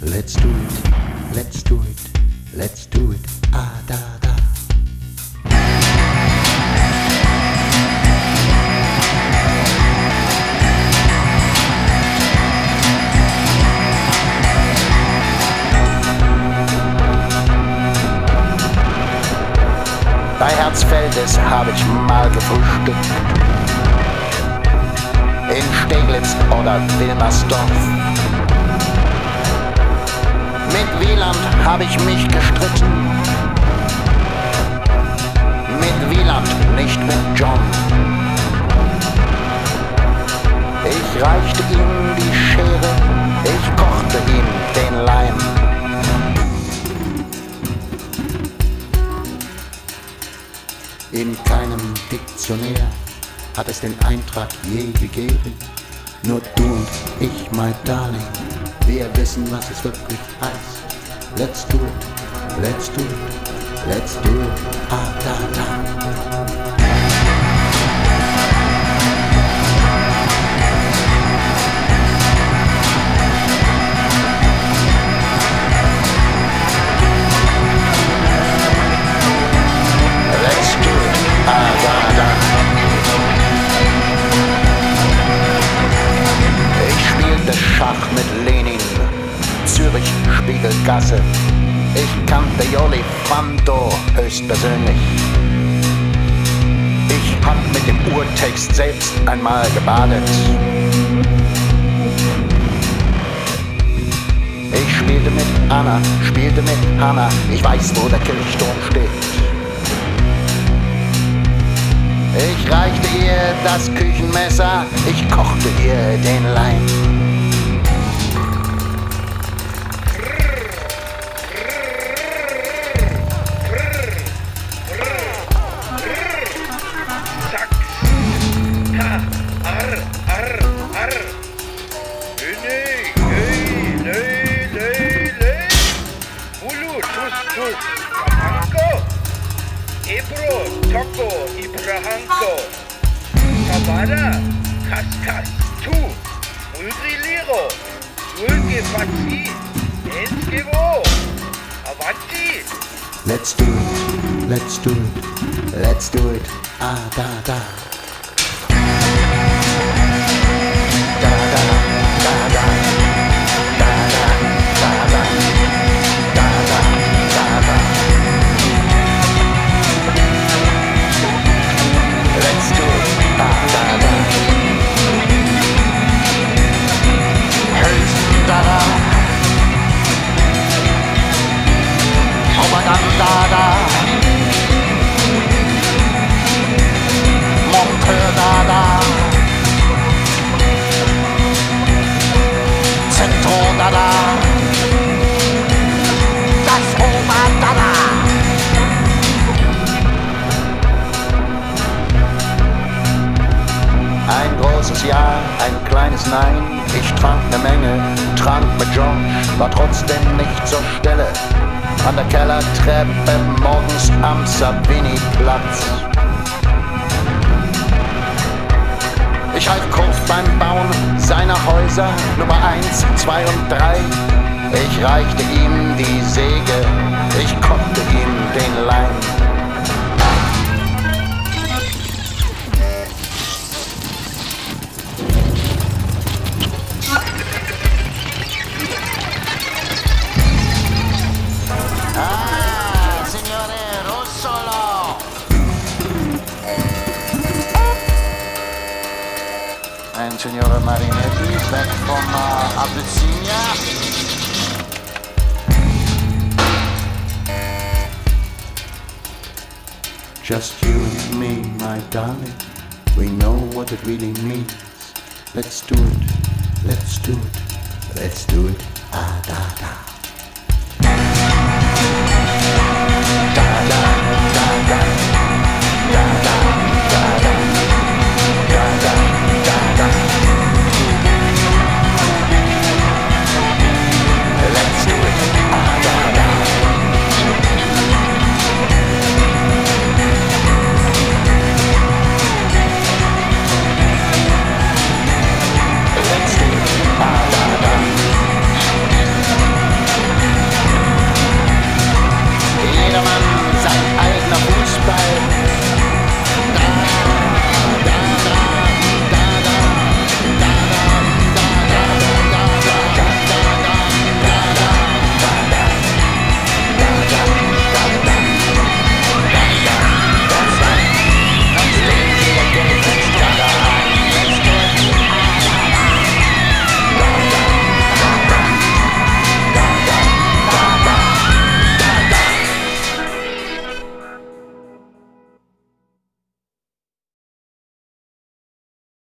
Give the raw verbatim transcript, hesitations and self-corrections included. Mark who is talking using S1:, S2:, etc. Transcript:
S1: Let's do it, let's do it, let's do it, ah da da.
S2: Bei Herzfeldes habe ich mal gefrühstückt, in Steglitz oder Wilmersdorf. Mit Wieland habe ich mich gestritten, mit Wieland, nicht mit John. Ich reichte ihm die Schere, ich kochte ihm den Leim.
S1: In keinem Diktionär hat es den Eintrag je gegeben. Nur du und ich, my darling, wir wissen, was es wirklich heißt. Let's do it, let's do it, let's do it, ah da da.
S2: Ich spielte Schach mit Lenin, Zürich Spiegelgasse. Ich kannte Jolly Fando höchstpersönlich. Ich hab mit dem Urtext selbst einmal gebadet. Ich spielte mit Anna, spielte mit Hanna. Ich weiß, wo der Kirchturm steht. Ich reichte ihr das Küchenmesser, ich kochte ihr den Leim.
S3: Ebro, Toko, Ibrahanko, Kavada, Kaskas, Tu, Ulgriliro, Ulge Fatsi, Ensgevo, Avanti.
S1: Let's do it, let's do it, let's do it, ah da da. Da da da da. Da da da da. Da da da da. Let's do it, ah da da. Hey da da. Oh my God, da da. Monteur da da. Zentro da da. Das Oma da da.
S2: Ein großes Ja, ein kleines Nein. Ich trank ne Menge, trank mit John, war trotzdem nicht zur Stelle. An der Kellertreppe morgens am Savini-Platz. Ich half Kurt beim Bauen seiner Häuser, Nummer eins, zwei und drei. Ich reichte ihm die Säge, ich kochte ihm den Leim.
S4: Ah, signore Russolo!
S2: And Signora Marinetti, back from uh, Abyssinia.
S1: Just you and me, my darling, we know what it really means. Let's do it, let's do it, let's do it, ah da